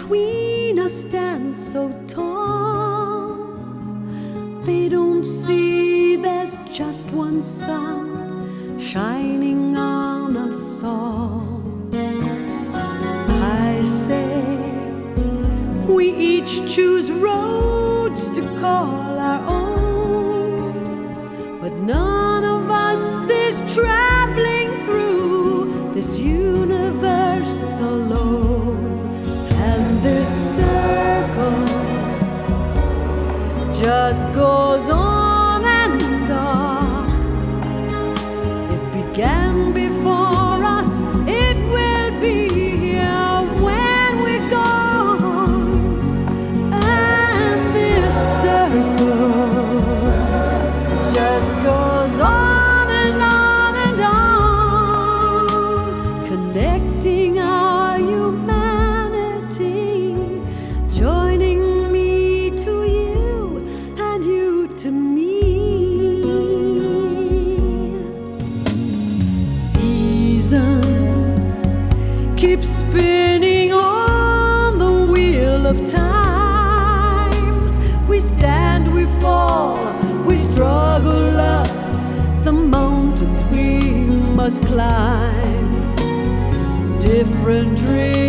between us stand so tall. They don't see there's just one sun shining on us all. I say we each choose roads to call our own, but none of us is traveling through this universe alone. And this circle just goes on and on. It began before us, it will be here when we're gone. And this circle just goes on and on and on, connecting our humanity, joining me to you and you to me. Seasons keep spinning on the wheel of time. We stand, we fall, we struggle up the mountains we must climb. Different dreams